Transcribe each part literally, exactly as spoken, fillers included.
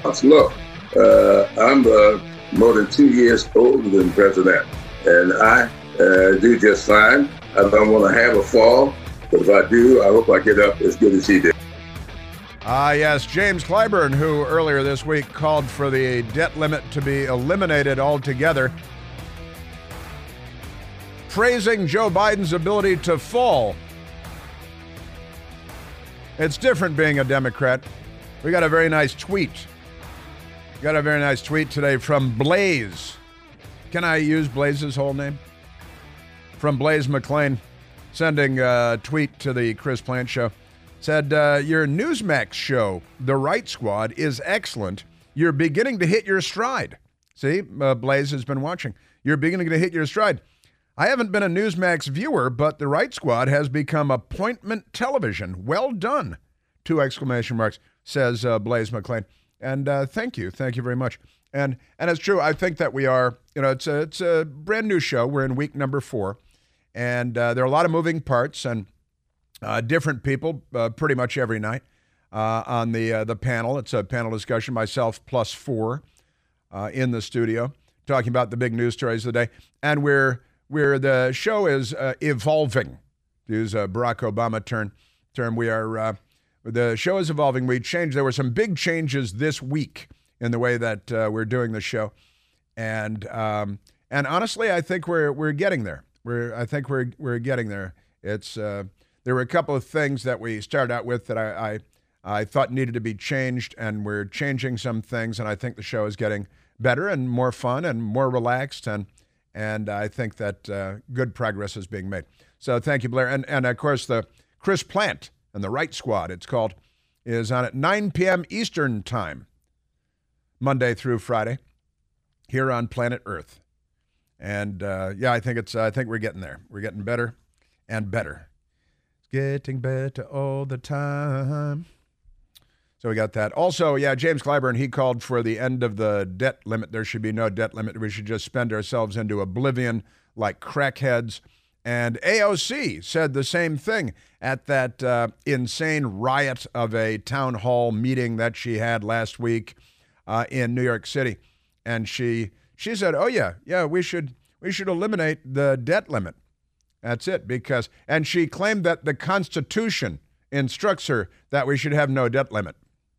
Look, uh, I'm uh, more than two years older than President, and I uh, do just fine. I don't want to have a fall, but if I do, I hope I get up as good as he did. Ah, uh, yes, James Clyburn, who earlier this week called for the debt limit to be eliminated altogether, praising Joe Biden's ability to fall. It's different being a Democrat. We got a very nice tweet. Got a very nice tweet today from Blaze. Can I use Blaze's whole name? From Blaze McLean, sending a tweet to the Chris Plant Show. Said, uh, your Newsmax show, The Right Squad, is excellent. You're beginning to hit your stride. See, uh, Blaze has been watching. You're beginning to hit your stride. I haven't been a Newsmax viewer, but The Right Squad has become appointment television. Well done. Two exclamation marks, says uh, Blaze McLean. And uh, thank you. Thank you very much. And and it's true. I think that we are, you know, it's a, it's a brand new show. We're in week number four. And uh, there are a lot of moving parts and uh, different people uh, pretty much every night uh, on the uh, the panel. It's a panel discussion, myself plus four uh, in the studio, talking about the big news stories of the day. And we're, we're the show is uh, evolving, to use a Barack Obama term. term. We are... Uh, The show is evolving. We changed. There were some big changes this week in the way that uh, we're doing the show, and um, and honestly, I think we're we're getting there. We're I think we're we're getting there. It's uh, there were a couple of things that we started out with that I, I I thought needed to be changed, and we're changing some things, and I think the show is getting better and more fun and more relaxed, and and I think that uh, good progress is being made. So thank you, Blair, and and of course the Chris Plant and The Right Squad, it's called, is on at nine p.m. Eastern Time, Monday through Friday, here on planet Earth. And uh, yeah, I think it's. I think we're getting there. We're getting better and better. It's getting better all the time. So we got that. Also, yeah, James Clyburn, he called for the end of the debt limit. There should be no debt limit. We should just spend ourselves into oblivion like crackheads. And A O C said the same thing at that uh, insane riot of a town hall meeting that she had last week uh, in New York City. And she she said, oh, yeah, yeah, we should we should eliminate the debt limit. That's it. Because and she claimed that the Constitution instructs her that we should have no debt limit.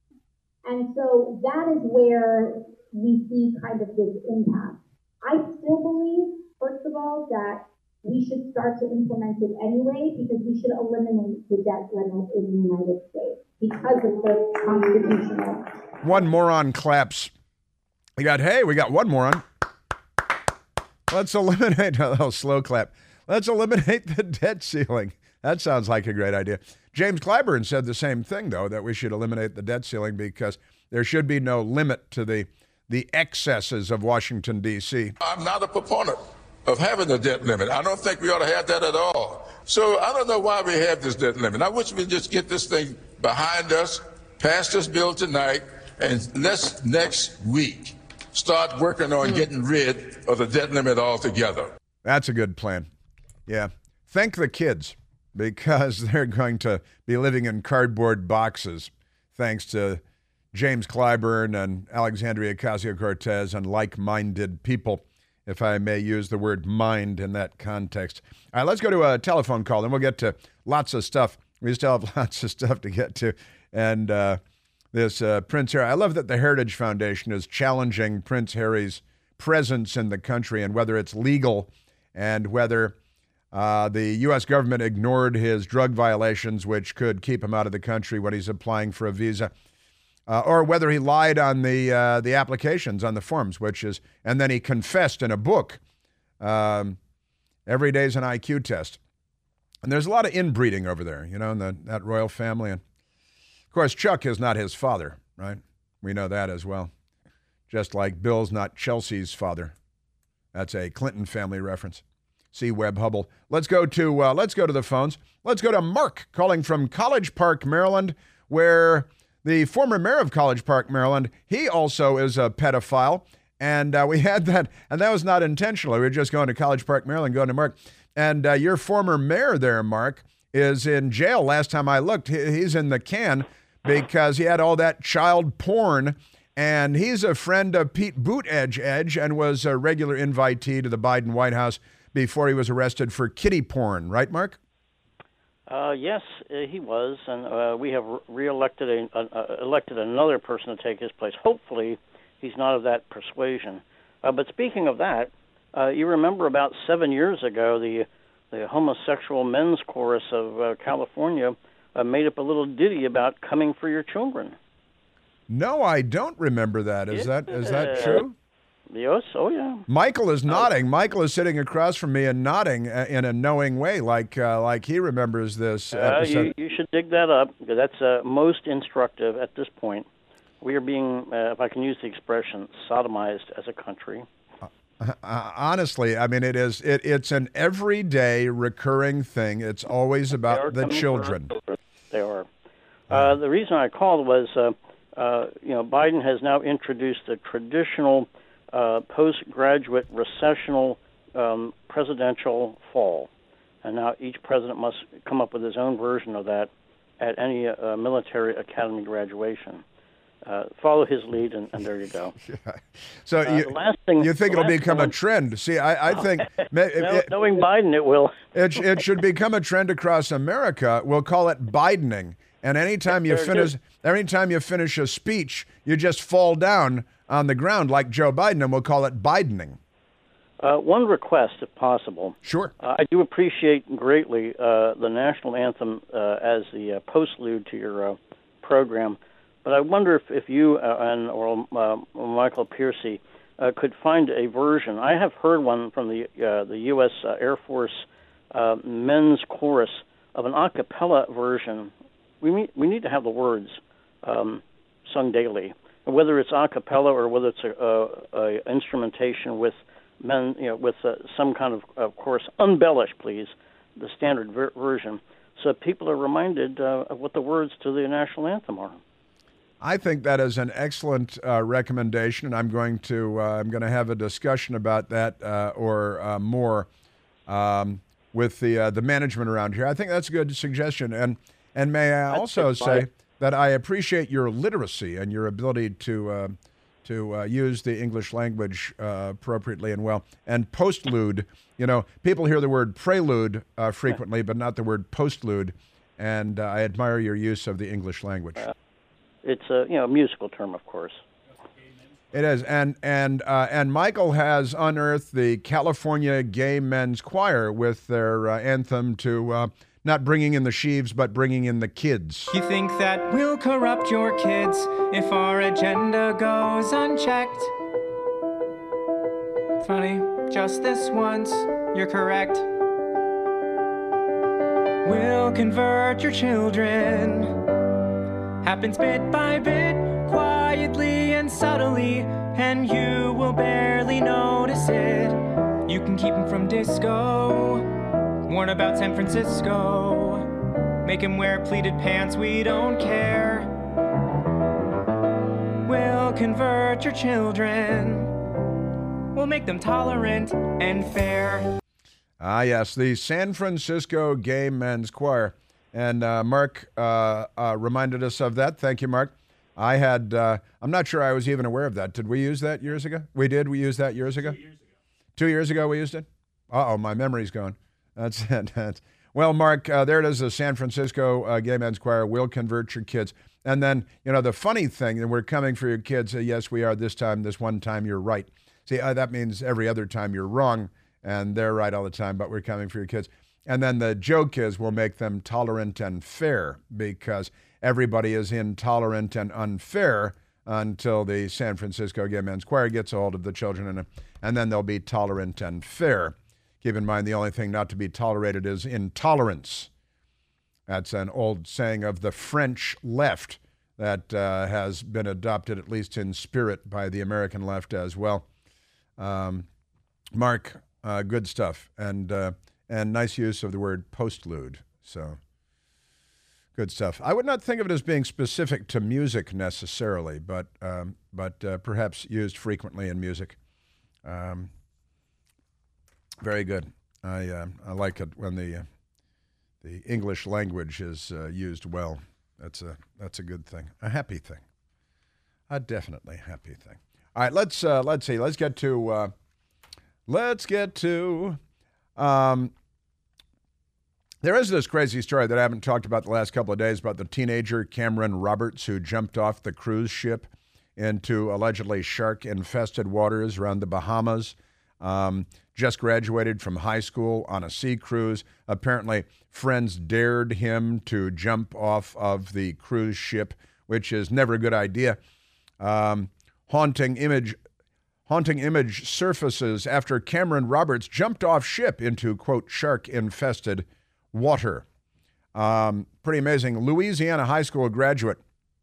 And so that is where we see kind of this impact. I still believe, first of all, that we should start to implement it anyway because we should eliminate the debt limit in the United States because of the constitutional. One moron claps. We got, hey, we got one moron. Let's eliminate, a little slow clap. Let's eliminate the debt ceiling. That sounds like a great idea. James Clyburn said the same thing, though, that we should eliminate the debt ceiling because there should be no limit to the, the excesses of Washington, D C. I'm not a proponent of having a debt limit. I don't think we ought to have that at all. So I don't know why we have this debt limit. I wish we just get this thing behind us, pass this bill tonight, and let's next week start working on getting rid of the debt limit altogether. That's a good plan. Yeah. Thank the kids because they're going to be living in cardboard boxes thanks to James Clyburn and Alexandria Ocasio-Cortez and like-minded people, if I may use the word mind in that context. All right, let's go to a telephone call, and we'll get to lots of stuff. We still have lots of stuff to get to. And uh, this uh, Prince Harry, I love that the Heritage Foundation is challenging Prince Harry's presence in the country and whether it's legal and whether uh, the U S government ignored his drug violations, which could keep him out of the country when he's applying for a visa. Uh, or whether he lied on the uh, the applications, on the forms, which is, and then he confessed in a book. Um, every day's an I Q test. And there's a lot of inbreeding over there, you know, in the, that royal family. And of course, Chuck is not his father, right? We know that as well. Just like Bill's not Chelsea's father. That's a Clinton family reference. See Webb Hubble. Let's go to uh, let's go to the phones. Let's go to Mark calling from College Park, Maryland, where the former mayor of College Park, Maryland, he also is a pedophile. And uh, we had that, and that was not intentional. We were just going to College Park, Maryland, going to Mark. And uh, your former mayor there, Mark, is in jail. Last time I looked, he's in the can because he had all that child porn And he's a friend of Pete Buttigieg and was a regular invitee to the Biden White House before he was arrested for kiddie porn. Right, Mark? Uh, yes, uh, he was, and uh, we have re-elected a, uh, elected another person to take his place. Hopefully, he's not of that persuasion. Uh, but speaking of that, uh, you remember about seven years ago, the the homosexual men's chorus of uh, California uh, made up a little ditty about coming for your children. No, I don't remember that. Is Yeah. that is that true? Yes, oh yeah. Michael is nodding. Michael is sitting across from me and nodding uh, in a knowing way, like uh, like he remembers this Uh, episode. you, you should dig that up, because that's uh, most instructive at this point. We are being, uh, if I can use the expression, sodomized as a country. Uh, honestly, I mean, it is it, it's an everyday recurring thing. It's always They are about the coming for our children. children. They are. Uh, the reason I called was, uh, uh, you know, Biden has now introduced the traditional uh, postgraduate recessional um, presidential fall, and now each president must come up with his own version of that at any uh, military academy graduation. Uh, follow his lead, and, and there you go. So Uh, you, the last thing, you think the it'll last become thing a trend? See, I, I think ma- it, Know- it, knowing Biden, it will. it, it should become a trend across America. We'll call it Bidening. And anytime you There it finish, is. anytime you finish a speech, you just fall down on the ground like Joe Biden, and we'll call it Bidening. Uh, one request, if possible. Sure. Uh, I do appreciate greatly uh, the national anthem uh, as the uh, postlude to your uh, program, but I wonder if, if you uh, and or uh, Michael Piercy uh, could find a version. I have heard one from the uh, the U S Uh, Air Force uh, men's chorus of an a cappella version. We need, we need to have the words um, sung daily, whether it's a cappella or whether it's a, a, a instrumentation with men, you know, with uh, some kind of, of course, embellish, please, the standard ver- version, so people are reminded uh, of what the words to the national anthem are. I think that is an excellent uh, recommendation, and I'm going to uh, I'm going to have a discussion about that uh, or uh, more um, with the uh, the management around here. I think that's a good suggestion, and and may I also That's say fine. that I appreciate your literacy and your ability to uh, to uh, use the English language uh, appropriately and well. And postlude, you know, people hear the word prelude uh, frequently, but not the word postlude, and uh, I admire your use of the English language. It's a you know musical term, of course. It is, and and uh, and Michael has unearthed the California Gay Men's Choir with their uh, anthem to uh, not bringing in the sheaves, but bringing in the kids. You think that we'll corrupt your kids if our agenda goes unchecked? Funny, just this once, you're correct. We'll convert your children. Happens bit by bit, quietly and subtly, and you will barely notice it. You can keep them from disco, warn about San Francisco, make him wear pleated pants, we don't care. We'll convert your children, we'll make them tolerant and fair. Ah, yes, the San Francisco Gay Men's Choir. And uh, Mark uh, uh, reminded us of that. Thank you, Mark. I had, uh, I'm not sure I was even aware of that. Did we use that years ago? We did? We used that years ago? Two years ago. Two years ago we used it? Uh-oh, my memory's gone. That's it. That's, well, Mark, uh, there it is, the San Francisco uh, Gay Men's Choir will convert your kids. And then, you know, the funny thing, that we're coming for your kids. Uh, yes, we are this time. This one time you're right. See, uh, that means every other time you're wrong, and they're right all the time, but we're coming for your kids. And then the joke is we'll make them tolerant and fair, because everybody is intolerant and unfair until the San Francisco Gay Men's Choir gets a hold of the children, and, and then they'll be tolerant and fair. Keep in mind, the only thing not to be tolerated is intolerance. That's an old saying of the French left that uh, has been adopted, at least in spirit, by the American left as well. Um, Mark, uh, good stuff. And... Uh, And nice use of the word postlude. So, good stuff. I would not think of it as being specific to music necessarily, but um, but uh, perhaps used frequently in music. Um, very good. I uh, I like it when the uh, the English language is uh, used well. That's a that's a good thing. A happy thing. A definitely happy thing. All right, let's uh, let's see. Let's get to uh, let's get to. Um, there is this crazy story that I haven't talked about the last couple of days about the teenager Cameron Roberts who jumped off the cruise ship into allegedly shark-infested waters around the Bahamas. Um, just graduated from high school on a sea cruise. Apparently, friends dared him to jump off of the cruise ship, which is never a good idea. Um, haunting image, haunting image surfaces after Cameron Roberts jumped off ship into, quote, shark-infested water. Um, pretty amazing. Louisiana high school graduate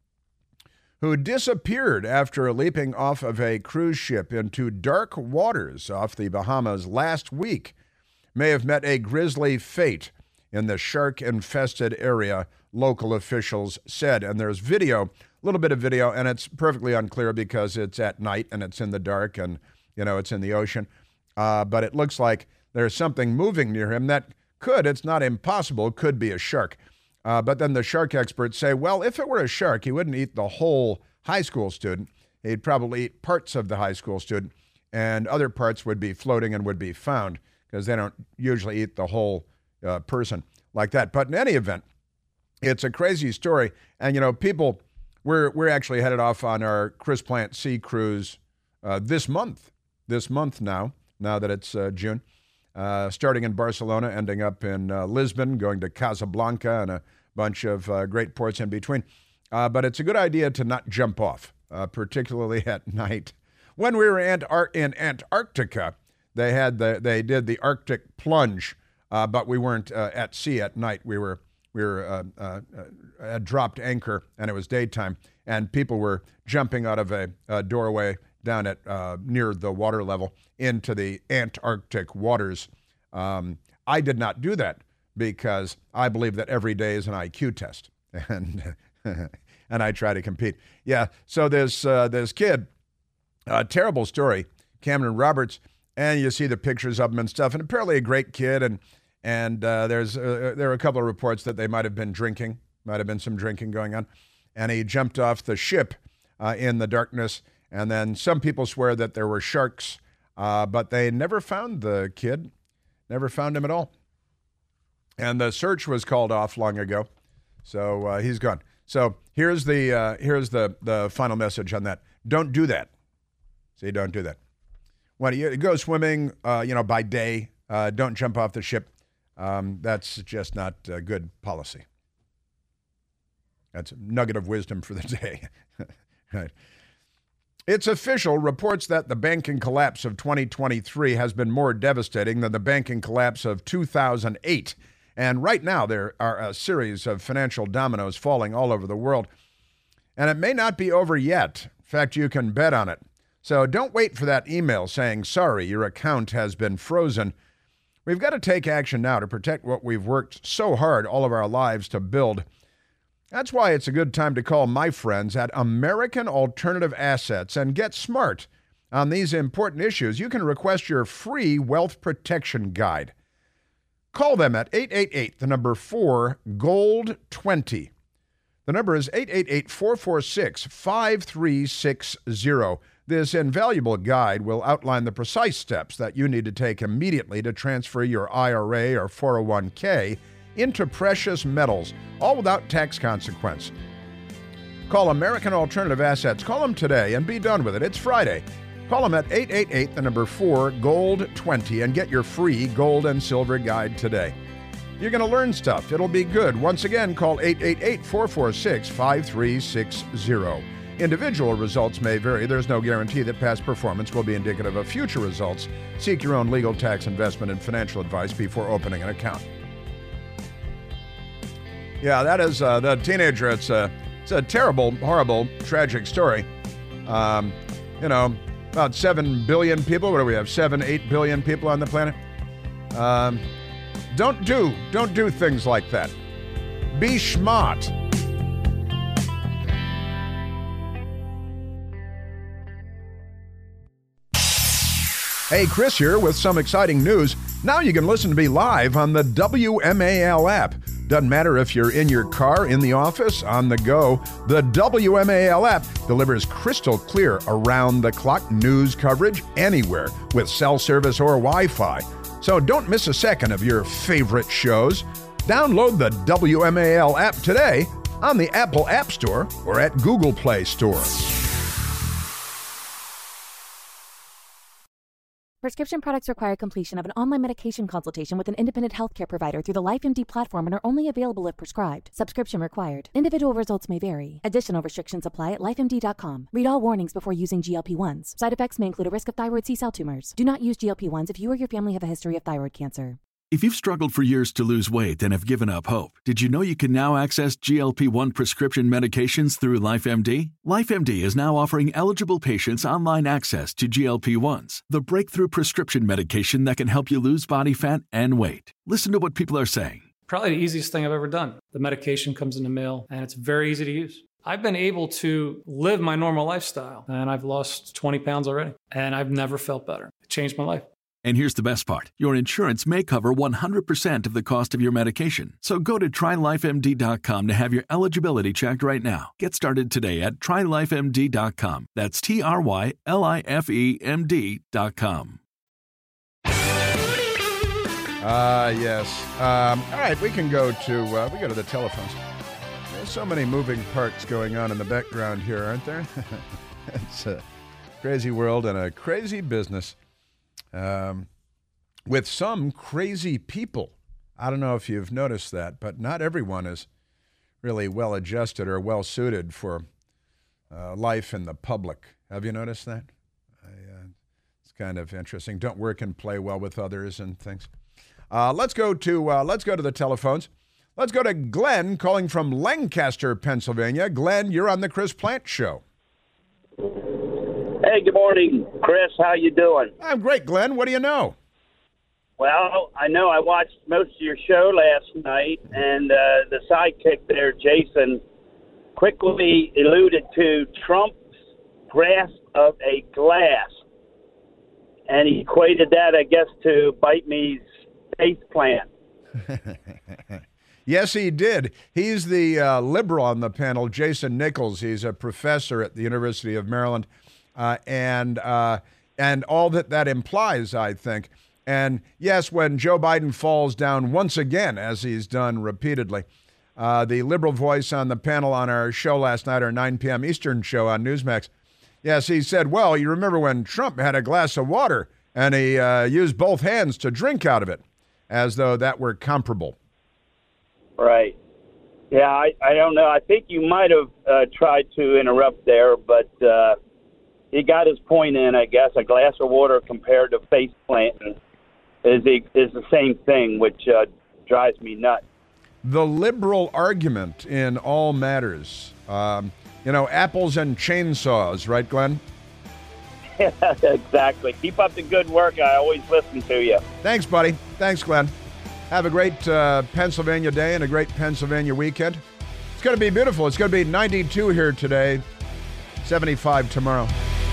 who disappeared after leaping off of a cruise ship into dark waters off the Bahamas last week may have met a grisly fate in the shark-infested area, local officials said. And there's video, a little bit of video, and it's perfectly unclear because it's at night and it's in the dark and, you know, it's in the ocean. Uh, but it looks like there's something moving near him that could, it's not impossible, could be a shark. Uh, but then the shark experts say, well, if it were a shark, he wouldn't eat the whole high school student. He'd probably eat parts of the high school student, and other parts would be floating and would be found because they don't usually eat the whole uh, person like that. But in any event, it's a crazy story. And, you know, people, we're we're actually headed off on our Chris Plant Sea Cruise uh, this month, this month now, now that it's uh, June. Uh, starting in Barcelona, ending up in uh, Lisbon, going to Casablanca and a bunch of uh, great ports in between. Uh, but it's a good idea to not jump off, uh, particularly at night. When we were in, in Antarctica, they had the they did the Arctic plunge, uh, but we weren't uh, at sea at night. We were we were uh, uh, uh, dropped anchor, and it was daytime, and people were jumping out of a, a doorway down at uh, near the water level into the Antarctic waters. Um, I did not do that because I believe that every day is an I Q test, and and I try to compete. Yeah, so this uh, this kid, a terrible story, Cameron Roberts, and you see the pictures of him and stuff, and apparently a great kid, and and uh, there's uh, there are a couple of reports that they might have been drinking, might have been some drinking going on, and he jumped off the ship uh, in the darkness. And then some people swear that there were sharks, uh, but they never found the kid, never found him at all. And the search was called off long ago, so uh, he's gone. So here's the uh, here's the the final message on that: don't do that. See, don't do that. When you go swimming, uh, you know, by day, uh, don't jump off the ship. Um, that's just not uh, good policy. That's a nugget of wisdom for the day. Right. It's official. Reports that the banking collapse of twenty twenty-three has been more devastating than the banking collapse of two thousand eight. And right now, there are a series of financial dominoes falling all over the world. And it may not be over yet. In fact, you can bet on it. So don't wait for that email saying, sorry, your account has been frozen. We've got to take action now to protect what we've worked so hard all of our lives to build. That's why it's a good time to call my friends at American Alternative Assets and get smart on these important issues. You can request your free wealth protection guide. Call them at eight eight eight, the number four, gold twenty. The number is eight eight eight, four four six, five three six zero. This invaluable guide will outline the precise steps that you need to take immediately to transfer your I R A or four oh one k into precious metals, all without tax consequence. Call American Alternative Assets. Call them today and be done with it. It's Friday. Call them at eight eight eight, the number four, gold twenty, and get your free gold and silver guide today. You're going to learn stuff. It'll be good. Once again, call eight eight eight, four four six, five three six zero. Individual results may vary. There's no guarantee that past performance will be indicative of future results. Seek your own legal, tax, investment, and financial advice before opening an account. Yeah, that is uh, the teenager. It's a, it's a terrible, horrible, tragic story. Um, you know, about seven billion people. What do we have? Seven, eight billion people on the planet. Um, don't do, don't do things like that. Be smart. Hey, Chris here with some exciting news. Now you can listen to me live on the W M A L app. Doesn't matter if you're in your car, in the office, on the go, the W M A L app delivers crystal clear around-the-clock news coverage anywhere with cell service or Wi-Fi. So don't miss a second of your favorite shows. Download the W M A L app today on the Apple App Store or at Google Play Store. Prescription products require completion of an online medication consultation with an independent healthcare provider through the LifeMD platform and are only available if prescribed. Subscription required. Individual results may vary. Additional restrictions apply at life M D dot com. Read all warnings before using G L P ones. Side effects may include a risk of thyroid C-cell tumors. Do not use G L P ones if you or your family have a history of thyroid cancer. If you've struggled for years to lose weight and have given up hope, did you know you can now access G L P one prescription medications through LifeMD? LifeMD is now offering eligible patients online access to G L P ones, the breakthrough prescription medication that can help you lose body fat and weight. Listen to what people are saying. Probably the easiest thing I've ever done. The medication comes in the mail, and it's very easy to use. I've been able to live my normal lifestyle, and I've lost twenty pounds already, and I've never felt better. It changed my life. And here's the best part. Your insurance may cover one hundred percent of the cost of your medication. So go to try life M D dot com to have your eligibility checked right now. Get started today at try life M D dot com. That's T R Y L I F E M D dot com. Ah, uh, yes. Um, all right, we can go to, uh, we go to the telephones. There's so many moving parts going on in the background here, aren't there? It's a crazy world and a crazy business. Um, with some crazy people. I don't know if you've noticed that, but not everyone is really well adjusted or well suited for uh, life in the public. Have you noticed that? I, uh, it's kind of interesting. Don't work and play well with others and things. Uh, let's go to uh, let's go to the telephones. Let's go to Glenn calling from Lancaster, Pennsylvania. Glenn, you're on the Chris Plante Show. Hey, good morning, Chris. How you doing? I'm great, Glenn. What do you know? Well, I know I watched most of your show last night, and uh, the sidekick there, Jason, quickly alluded to Trump's grasp of a glass, and he equated that, I guess, to Bite Me's face plant. Yes, he did. He's the uh, liberal on the panel, Jason Nichols. He's a professor at the University of Maryland. Uh, and uh, and all that that implies, I think. And yes, when Joe Biden falls down once again, as he's done repeatedly, uh, the liberal voice on the panel on our show last night, our nine p.m. Eastern show on Newsmax, yes, he said, well, you remember when Trump had a glass of water and he uh, used both hands to drink out of it, as though that were comparable. Right. Yeah, I, I don't know. I think you might have uh, tried to interrupt there, but... Uh... He got his point in, I guess. A glass of water compared to face planting is the, is the same thing, which uh, drives me nuts. The liberal argument in all matters. Um, you know, apples and chainsaws, right, Glenn? Yeah, exactly. Keep up the good work. I always listen to you. Thanks, buddy. Thanks, Glenn. Have a great uh, Pennsylvania day and a great Pennsylvania weekend. It's going to be beautiful. It's going to be ninety-two here today, seventy-five tomorrow.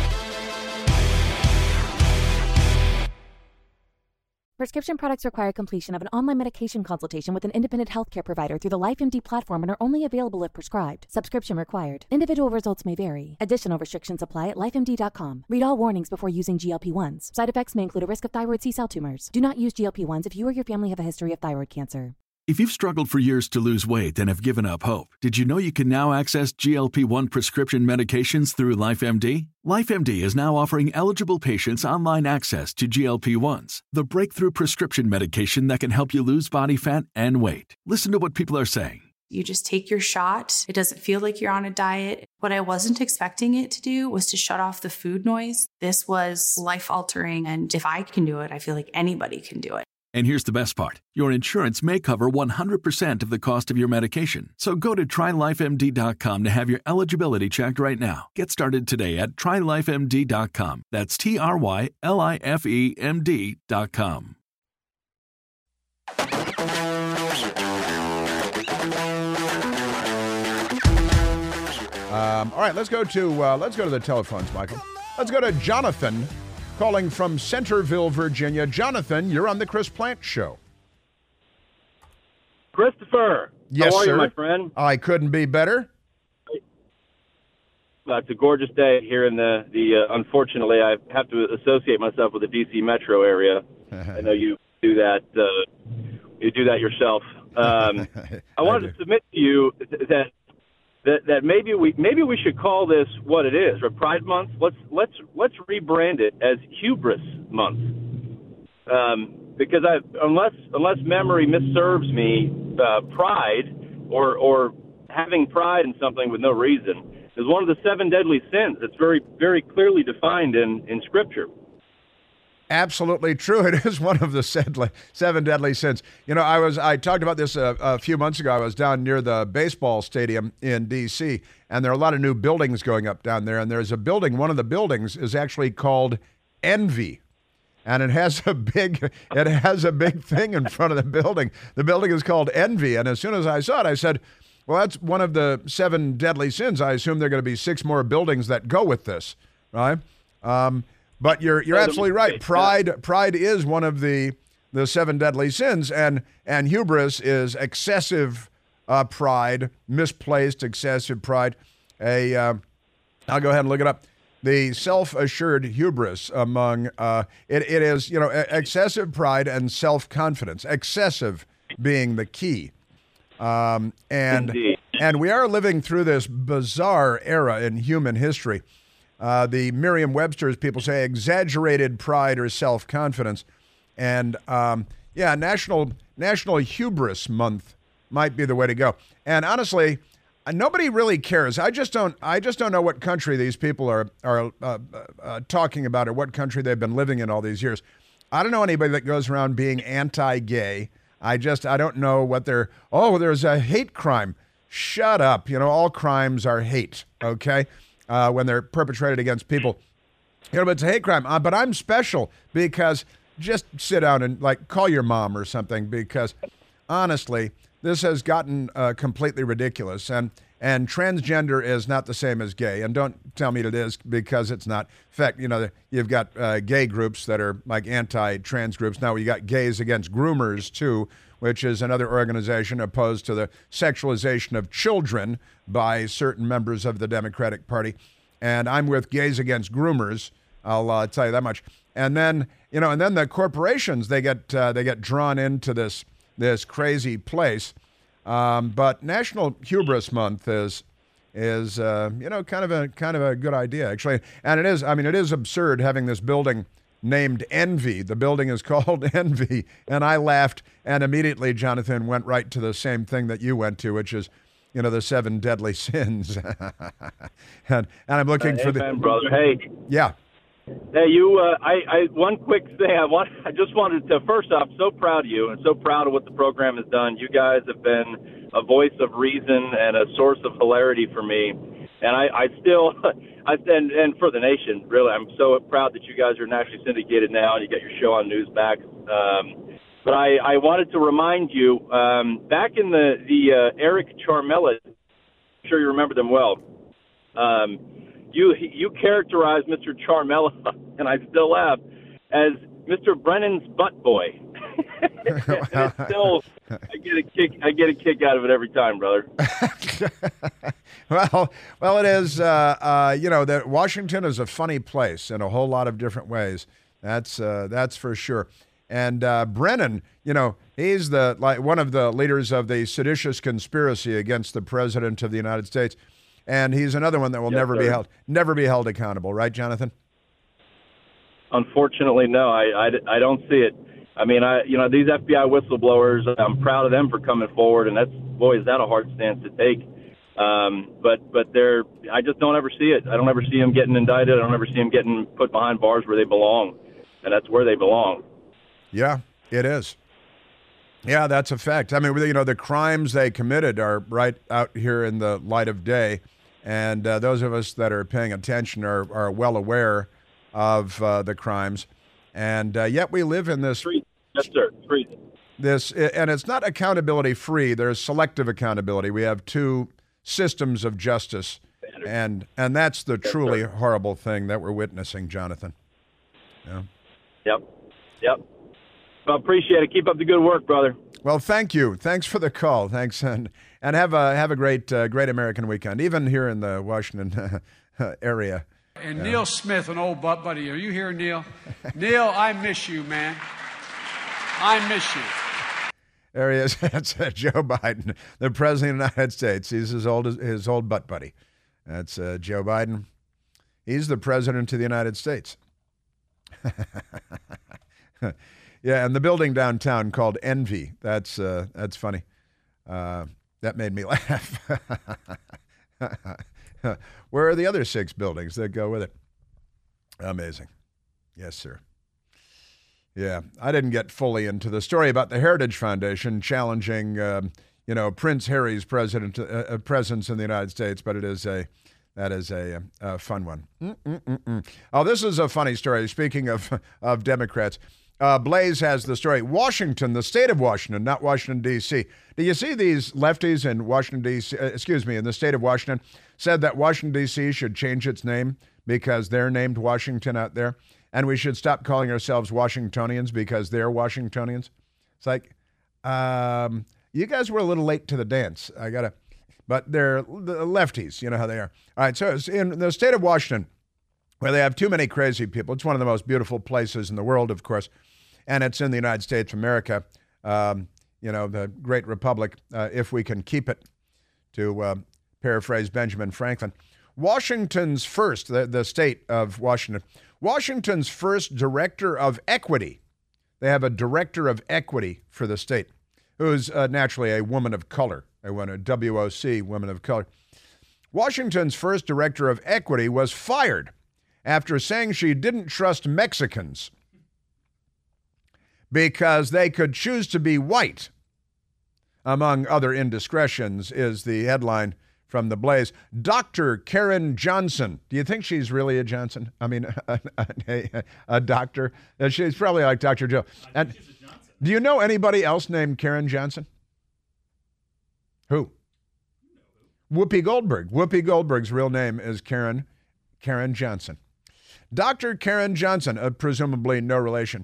Prescription products require completion of an online medication consultation with an independent healthcare provider through the LifeMD platform and are only available if prescribed. Subscription required. Individual results may vary. Additional restrictions apply at life M D dot com. Read all warnings before using G L P ones. Side effects may include a risk of thyroid C-cell tumors. Do not use G L P ones if you or your family have a history of thyroid cancer. If you've struggled for years to lose weight and have given up hope, did you know you can now access G L P one prescription medications through LifeMD? LifeMD is now offering eligible patients online access to G L P ones, the breakthrough prescription medication that can help you lose body fat and weight. Listen to what people are saying. You just take your shot. It doesn't feel like you're on a diet. What I wasn't expecting it to do was to shut off the food noise. This was life-altering, and if I can do it, I feel like anybody can do it. And here's the best part. Your insurance may cover one hundred percent of the cost of your medication. So go to try life M D dot com to have your eligibility checked right now. Get started today at try life M D dot com. That's T R Y L I F E M D dot com. Um, all right, let's go to uh, let's go to the telephones, Michael. Let's go to Jonathan, calling from Centerville, Virginia. Jonathan, you're on the Chris Plante Show. Christopher. Yes, how are sir. you, my friend? I couldn't be better. Uh, it's a gorgeous day here in the, the uh, unfortunately, I have to associate myself with the D C metro area. I know you do that. Uh, you do that yourself. Um, I wanted I to submit to you that that that maybe we maybe we should call this what it is, or Pride Month. Let's let's let's rebrand it as Hubris Month. Um, because I unless unless memory misserves me, uh, pride or or having pride in something with no reason is one of the seven deadly sins. It's very, very clearly defined in, in Scripture. Absolutely true. It is one of the seven deadly sins. You know, I was I talked about this a, a few months ago. I was down near the baseball stadium in D C, and there are a lot of new buildings going up down there. And there's a building. One of the buildings is actually called Envy, and it has a big it has a big thing in front of the building. The building is called Envy, and as soon as I saw it, I said, well, that's one of the seven deadly sins. I assume there are going to be six more buildings that go with this, right? Um, but you're you're absolutely right. Pride pride is one of the the seven deadly sins, and and hubris is excessive uh, pride, misplaced excessive pride. A uh, I'll go ahead and look it up. The self-assured hubris among uh, it it is you know excessive pride and self-confidence. Excessive being the key. Um, and Indeed. and we are living through this bizarre era in human history. Uh, the Merriam-Webster's people say exaggerated pride or self-confidence, and um, yeah, National National Hubris Month might be the way to go. And honestly, nobody really cares. I just don't. I just don't know what country these people are are uh, uh, talking about, or what country they've been living in all these years. I don't know anybody that goes around being anti-gay. I just, I don't know what they're, oh, there's a hate crime. Shut up. You know, all crimes are hate, okay, uh, when they're perpetrated against people. You know, but it's a hate crime. Uh, but I'm special because just sit down and, like, call your mom or something, because, honestly, this has gotten uh, completely ridiculous. And and transgender is not the same as gay. And don't tell me it is, because it's not. In fact, you know, you've got uh, gay groups that are like anti-trans groups. Now you got Gays Against Groomers, too, which is another organization opposed to the sexualization of children by certain members of the Democratic Party. And I'm with Gays Against Groomers. I'll uh, tell you that much. And then, you know, and then the corporations, they get uh, they get drawn into this this crazy place. Um, but National Hubris Month is, is uh, you know, kind of a kind of a good idea, actually. And it is, I mean, it is absurd having this building named Envy. The building is called Envy. And I laughed, and immediately Jonathan went right to the same thing that you went to, which is, you know, the seven deadly sins. and, and I'm looking uh, for the... Amen, brother. Hey. Yeah. Hey, you, uh, I, I, one quick thing. I want, I just wanted to, first off, so proud of you and so proud of what the program has done. You guys have been a voice of reason and a source of hilarity for me. And I, I still, I, and, and for the nation, really, I'm so proud that you guys are nationally syndicated now and you get your show on Newsmax. Um, but I, I wanted to remind you, um, back in the, the, uh, Eric Charmella, I'm sure you remember them well. Um, You you characterized Mister Charmella, and I still laugh, as Mister Brennan's butt boy. And it's still, I get a kick. I get a kick out of it every time, brother. well, well, it is. Uh, uh, you know, that Washington is a funny place in a whole lot of different ways. That's uh, that's for sure. And uh, Brennan, you know, he's the like one of the leaders of the seditious conspiracy against the president of the United States. And he's another one that will yes, never sir. be held, never be held accountable, right, Jonathan? Unfortunately, no. I, I, I don't see it. I mean, I you know these F B I whistleblowers. I'm proud of them for coming forward, and that's boy is that a hard stance to take. Um, but but they're I just don't ever see it. I don't ever see them getting indicted. I don't ever see them getting put behind bars where they belong, and that's where they belong. Yeah, it is. Yeah, that's a fact. I mean, you know, the crimes they committed are right out here in the light of day. And uh, those of us that are paying attention are, are well aware of uh, the crimes. And uh, yet we live in this... Yes, sir. Treason. This, and it's not accountability free. There's selective accountability. We have two systems of justice. And and that's the yes, truly sir. horrible thing that we're witnessing, Jonathan. Yeah. Yep. Yep. I appreciate it. Keep up the good work, brother. Well, thank you. Thanks for the call. Thanks, and and have a have a great uh, great American weekend, even here in the Washington area. And yeah. Neil Smith, an old butt buddy. Are you here, Neil? Neil, I miss you, man. I miss you. There he is. That's uh, Joe Biden, the president of the United States. He's his old his old butt buddy. That's uh, Joe Biden. He's the president of the United States. Yeah, and the building downtown called Envy. That's uh, that's funny. Uh, that made me laugh. Where are the other six buildings that go with it? Amazing. Yes, sir. Yeah, I didn't get fully into the story about the Heritage Foundation challenging, um, you know, Prince Harry's president uh, presence in the United States, but it is a that is a, a fun one. Mm-mm-mm-mm. Oh, this is a funny story. Speaking of of Democrats, uh, Blaze has the story. Washington, the state of Washington, not Washington D C. Do you see these lefties in Washington D C? Uh, excuse me, in the state of Washington, said that Washington D C should change its name because they're named Washington out there. And we should stop calling ourselves Washingtonians because they're Washingtonians. It's like, um, you guys were a little late to the dance. I gotta, but they're the lefties. You know how they are. All right. So it's in the state of Washington, where they have too many crazy people. It's one of the most beautiful places in the world, of course, and it's in the United States of America. Um, you know, the great republic, uh, if we can keep it, to uh, paraphrase Benjamin Franklin. Washington's first, the, the state of Washington, Washington's first director of equity. They have a director of equity for the state, who's uh, naturally a woman of color. I want a W O C, woman of color. Washington's first director of equity was fired after saying she didn't trust Mexicans because they could choose to be white. Among other indiscretions is the headline from the Blaze. Doctor Karen Johnson. Do you think she's really a Johnson? I mean, a, a, a doctor? She's probably like Doctor Joe. And do you know anybody else named Karen Johnson? Who? Whoopi Goldberg. Whoopi Goldberg's real name is Karen Karen Johnson. Doctor Karen Johnson, uh, presumably no relation,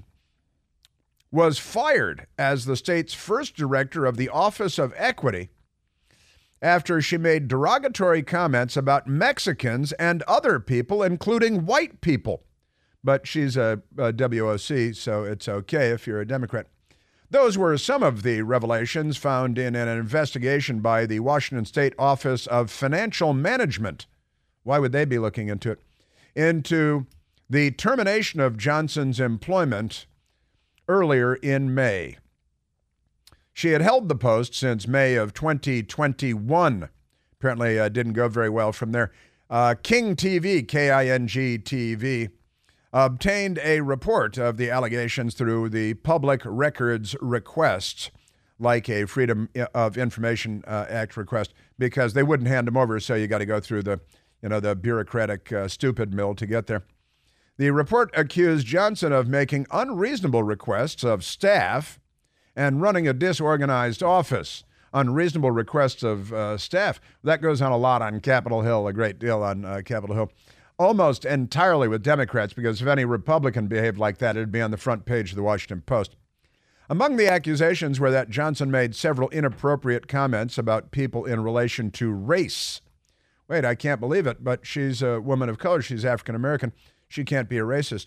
was fired as the state's first director of the Office of Equity after she made derogatory comments about Mexicans and other people, including white people. But she's a, a W O C, so it's okay if you're a Democrat. Those were some of the revelations found in an investigation by the Washington State Office of Financial Management. Why would they be looking into it? Into the termination of Johnson's employment earlier in May. She had held the post since May of twenty twenty-one. Apparently uh, didn't go very well from there. Uh, King T V, K I N G T V, obtained a report of the allegations through the Public Records Request, like a Freedom of Information uh, Act request, because they wouldn't hand them over, so you got to go through the, you know, the bureaucratic uh, stupid mill to get there. The report accused Johnson of making unreasonable requests of staff and running a disorganized office. Unreasonable requests of uh, staff. That goes on a lot on Capitol Hill, a great deal on uh, Capitol Hill. Almost entirely with Democrats, because if any Republican behaved like that, it'd be on the front page of the Washington Post. Among the accusations were that Johnson made several inappropriate comments about people in relation to race. Wait, I can't believe it, but she's a woman of color. She's African American. She can't be a racist.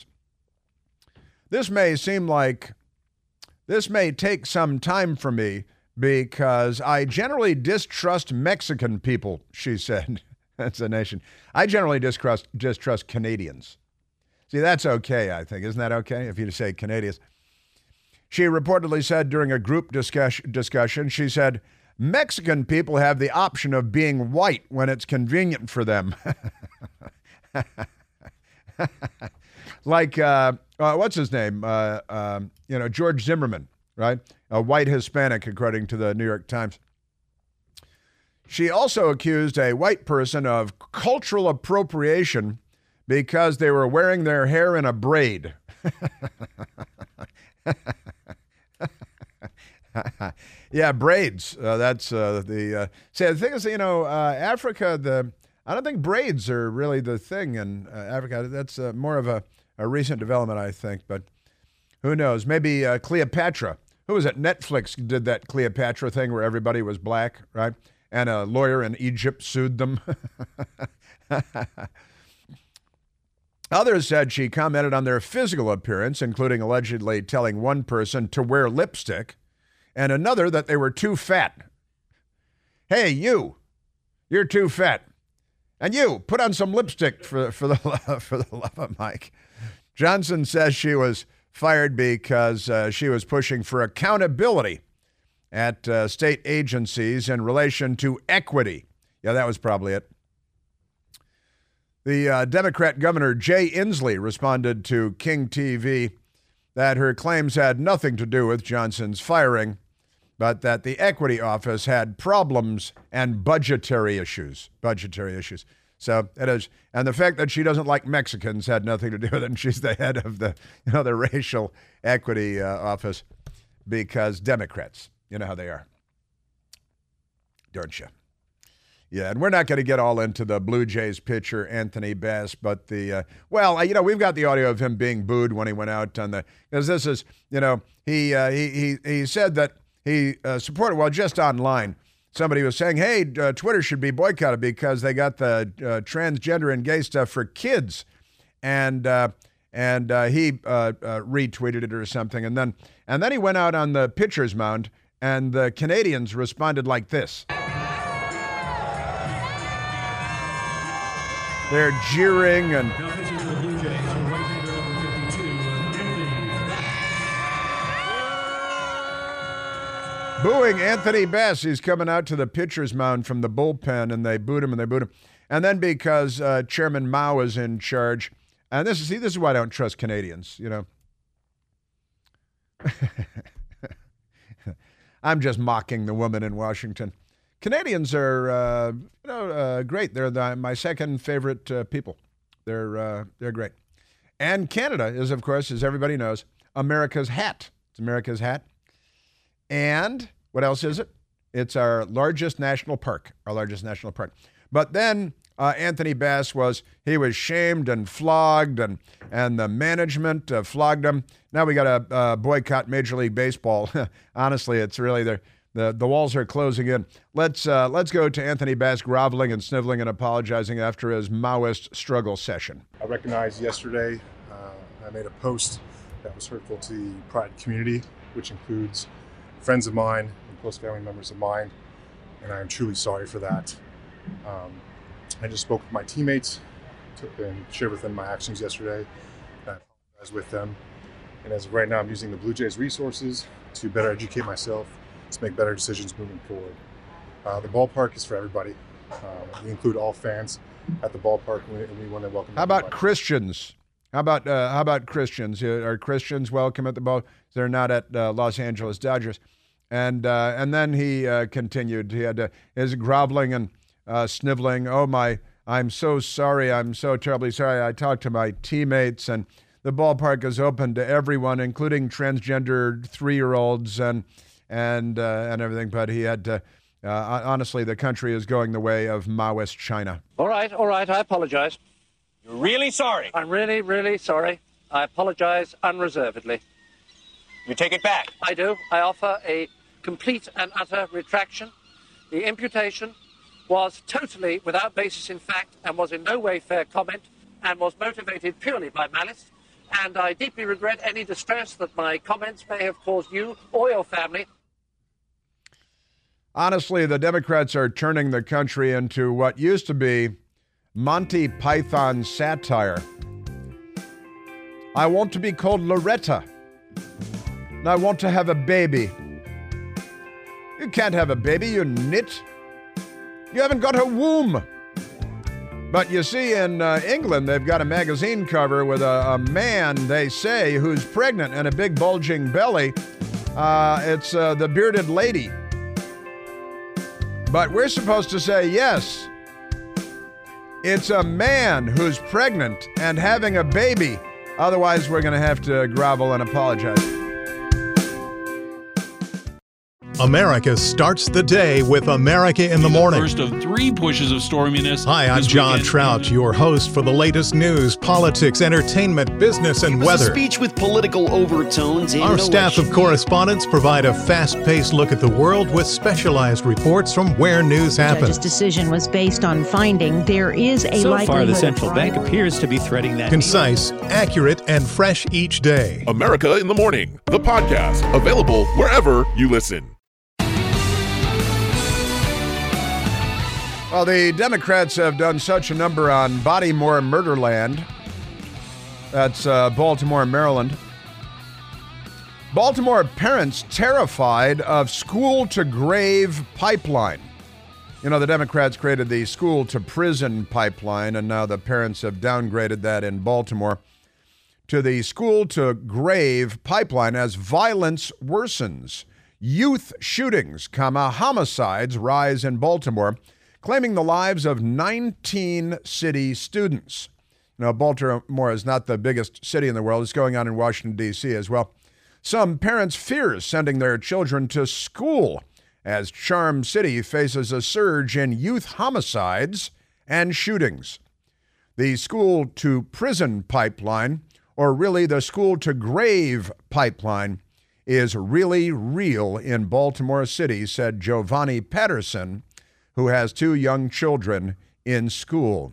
This may seem like This may take some time for me because I generally distrust Mexican people, she said. That's a nation. I generally distrust, distrust Canadians. See, that's okay, I think. Isn't that okay if you say Canadians? She reportedly said during a group discuss, discussion, she said, Mexican people have the option of being white when it's convenient for them. Like, uh, uh, what's his name? Uh, um, you know, George Zimmerman, right? A white Hispanic, according to the New York Times. She also accused a white person of cultural appropriation because they were wearing their hair in a braid. Yeah, braids. Uh, that's uh, the. Uh, see, the thing is, you know, uh, Africa. The I don't think braids are really the thing in uh, Africa. That's uh, more of a. A recent development, I think. But Who knows? Maybe uh, Cleopatra. Who was it? Netflix did that Cleopatra thing where everybody was black, right? And a lawyer in Egypt sued them. Others said she commented on their physical appearance, including allegedly telling one person to wear lipstick and another that they were too fat. Hey, you, you're too fat. And you, put on some lipstick for, for, the, for the love of Mike. Johnson says she was fired because uh, she was pushing for accountability at uh, state agencies in relation to equity. Yeah, that was probably it. The uh, Democrat Governor Jay Inslee responded to King T V that her claims had nothing to do with Johnson's firing, but that the equity office had problems and budgetary issues. Budgetary issues. So it is, and the fact that she doesn't like Mexicans had nothing to do with it. And she's the head of the, you know, the racial equity uh, office because Democrats, you know how they are, don't you? Yeah, and we're not going to get all into the Blue Jays pitcher, Anthony Bass, but the, uh, well, you know, we've got the audio of him being booed when he went out on the, because this is, you know, he uh, he, he he said that he uh, supported, well, just online, somebody was saying, hey, uh, Twitter should be boycotted because they got the uh, transgender and gay stuff for kids, and uh, and uh, he uh, uh, retweeted it or something, and then and then he went out on the pitcher's mound, and the Canadians responded like this. They're jeering and booing Anthony Bass. He's coming out to the pitcher's mound from the bullpen, and they booed him and they booed him. And then because uh, Chairman Mao is in charge, and this is see, this is why I don't trust Canadians. You know, I'm just mocking the woman in Washington. Canadians are, uh, you know, uh, great. They're the, my second favorite uh, people. They're uh, they're great. And Canada is, of course, as everybody knows, America's hat. It's America's hat. And what else is it? It's our largest national park. Our largest national park. But then uh, Anthony Bass was he was shamed and flogged, and and the management uh, flogged him. Now we got to uh, boycott Major League Baseball. Honestly, it's really there. The the walls are closing in. Let's uh, let's go to Anthony Bass groveling and sniveling and apologizing after his Maoist struggle session. I recognized yesterday uh, I made a post that was hurtful to the Pride community, which includes friends of mine and close family members of mine, and I am truly sorry for that. Um, I just spoke with my teammates took, and shared with them my actions yesterday. I apologize with them, and as of right now, I'm using the Blue Jays resources to better educate myself, to make better decisions moving forward. Uh, the ballpark is for everybody. Um, we include all fans at the ballpark, and we, and we want to welcome. How about everybody. Christians? How about uh, how about Christians? Are Christians welcome at the ball? They're not at uh, Los Angeles Dodgers. And uh, and then he uh, continued. He had to, his groveling and uh, sniveling. Oh my! I'm so sorry. I'm so terribly sorry. I talked to my teammates, and the ballpark is open to everyone, including transgender three-year-olds and. and uh, and everything, but he had to, uh, honestly, the country is going the way of Maoist China. All right, all right, I apologize. You're really sorry? I'm really, really sorry. I apologize unreservedly. You take it back? I do. I offer a complete and utter retraction. The imputation was totally without basis in fact and was in no way fair comment and was motivated purely by malice. And I deeply regret any distress that my comments may have caused you or your family. Honestly, the Democrats are turning the country into what used to be Monty Python satire. I want to be called Loretta, and I want to have a baby. You can't have a baby, you nit. You haven't got a womb. But you see, in uh, England, they've got a magazine cover with a, a man, they say, who's pregnant and a big bulging belly. Uh, it's uh, the bearded lady. But we're supposed to say, yes, it's a man who's pregnant and having a baby. Otherwise, we're going to have to grovel and apologize. America starts the day with America in the Morning. First of three pushes of storminess. Hi, I'm John weekend. Trout, your host for the latest news, politics, entertainment, business, and it was weather. A speech with political overtones. Our no staff of correspondents provide a fast-paced look at the world with specialized reports from where news happens. The judge's decision was based on finding there is a so likelihood. So far, the central bank appears to be threading that. Concise, accurate, and fresh each day. America in the Morning, the podcast, available wherever you listen. Well, the Democrats have done such a number on Bodymore Murderland. That's uh, Baltimore, Maryland. Baltimore parents terrified of school-to-grave pipeline. You know, the Democrats created the school-to-prison pipeline, and now the parents have downgraded that in Baltimore to the school-to-grave pipeline as violence worsens. Youth shootings, comma, homicides rise in Baltimore, claiming the lives of nineteen city students. Now, Baltimore is not the biggest city in the world. It's going on in Washington, D C as well. Some parents fear sending their children to school as Charm City faces a surge in youth homicides and shootings. The school-to-prison pipeline, or really the school-to-grave pipeline, is really real in Baltimore City, said Giovanni Patterson, who has two young children in school.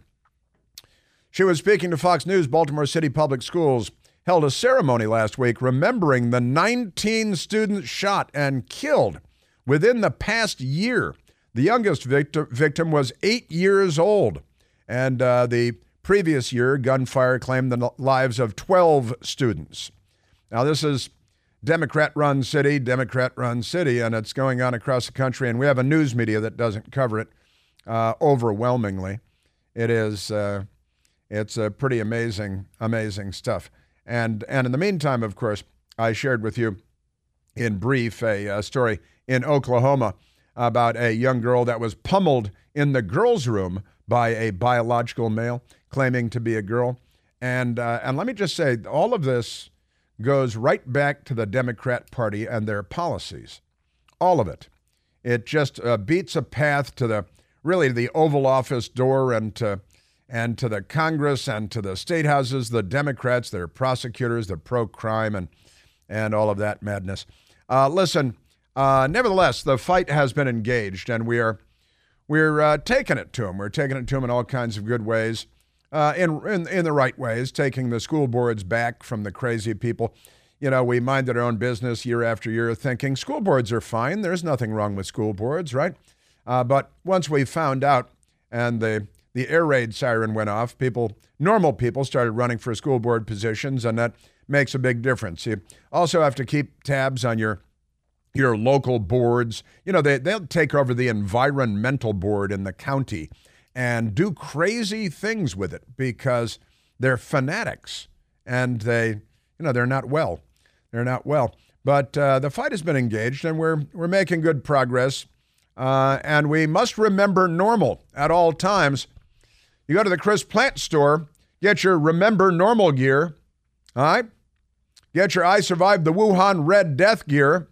She was speaking to Fox News. Baltimore City Public Schools held a ceremony last week remembering the nineteen students shot and killed within the past year. The youngest victim, victim was eight years old, and uh, the previous year, gunfire claimed the lives of twelve students. Now, this is Democrat-run city, Democrat-run city, and it's going on across the country, and we have a news media that doesn't cover it uh, overwhelmingly. It is, uh, it's a pretty amazing, amazing stuff. And and in the meantime, of course, I shared with you in brief a, a story in Oklahoma about a young girl that was pummeled in the girls' room by a biological male claiming to be a girl. And uh, and let me just say, all of this goes right back to the Democrat Party and their policies. All of it. It just uh, beats a path to the, really the Oval Office door and to, and to the Congress and to the state houses, the Democrats, their prosecutors, the pro-crime, and, and all of that madness. Uh, listen, uh, nevertheless, the fight has been engaged, and we are we're uh, taking it to them. We're taking it to them in all kinds of good ways. Uh, in, in in the right ways, taking the school boards back from the crazy people. You know, we minded our own business year after year thinking school boards are fine. There's nothing wrong with school boards, right? Uh, but once we found out and the, the air raid siren went off, people, normal people started running for school board positions, and that makes a big difference. You also have to keep tabs on your your local boards. You know, they, they'll take over the environmental board in the county and do crazy things with it because they're fanatics and they, you know, they're not well. They're not well. But uh, the fight has been engaged, and we're we're making good progress. Uh, and we must remember normal at all times. You go to the Chris Plant store, get your Remember Normal gear, all right? Get your I Survived the Wuhan Red Death gear.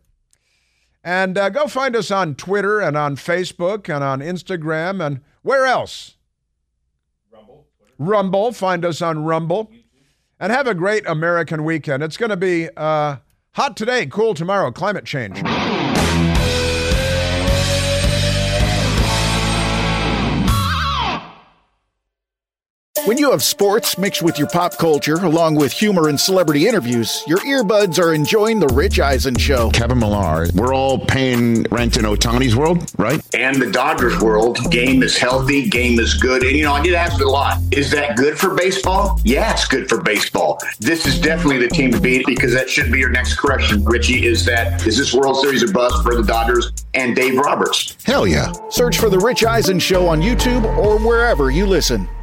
And uh, go find us on Twitter and on Facebook and on Instagram and where else? Rumble. Twitter. Rumble. Find us on Rumble. YouTube. And have a great American weekend. It's going to be uh, hot today, cool tomorrow, climate change. When you have sports mixed with your pop culture, along with humor and celebrity interviews, your earbuds are enjoying The Rich Eisen Show. Kevin Millar, we're all paying rent in Ohtani's world, right? And the Dodgers world. Game is healthy, game is good. And, you know, I get asked a lot, is that good for baseball? Yeah, it's good for baseball. This is definitely the team to beat because that should be your next correction, Richie, is that, is this World Series a bust for the Dodgers and Dave Roberts? Hell yeah. Search for The Rich Eisen Show on YouTube or wherever you listen.